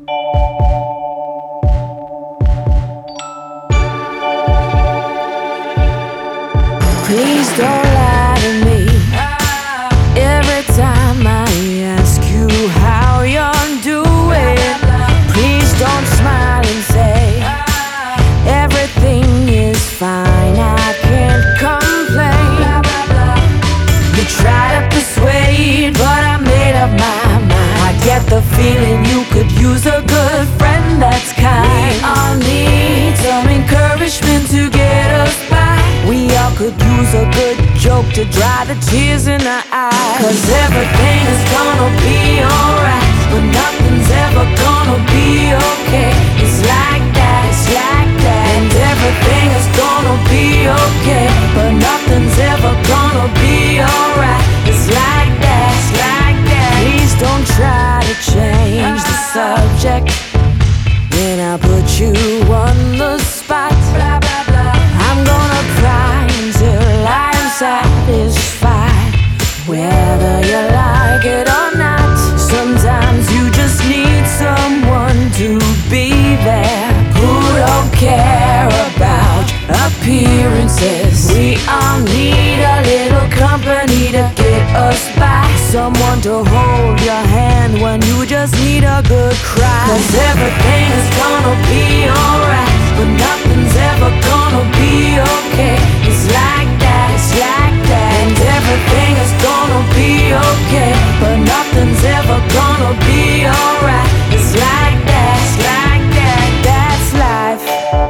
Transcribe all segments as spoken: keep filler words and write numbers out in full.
Please don't lie to me every time I ask you how you're doing. Please don't smile and say everything is fine, I can't complain. You try to persuade, but I made up my mind. I get the feeling you could use a good friend that's kind. We all need some encouragement to get us by. We all could use a good joke to dry the tears in our eyes. Cause everything is gonna be alright, but nothing's ever gonna be okay. It's like that, it's like that. And everything is gonna be okay, but nothing's ever gonna be alright. It's like that, it's like that. Please don't try to change the subject when I put you on the spot. I'm gonna cry until I'm satisfied, whether you like it or not. Sometimes you just need someone to be there who don't care about appearances. We all need a little company to get us by, someone to hold your hand when you just need a good cry. Cause everything is gonna be alright, but nothing's ever gonna be okay. It's like that, it's like that. And everything is gonna be okay, but nothing's ever gonna be alright. It's like that, it's like that. That's life.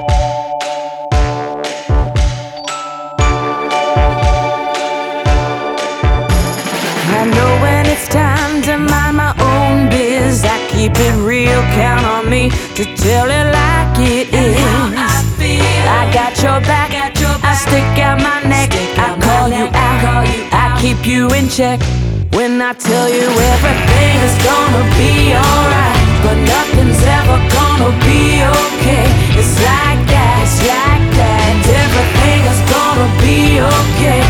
I know when it's time to mind my own biz, I keep it real, count on me to tell it like it is. I got your back, I stick out my neck, I call you out, I keep you in check when I tell you everything is gonna be alright, but nothing's ever gonna be okay. It's like that, it's like that. And everything is gonna be okay,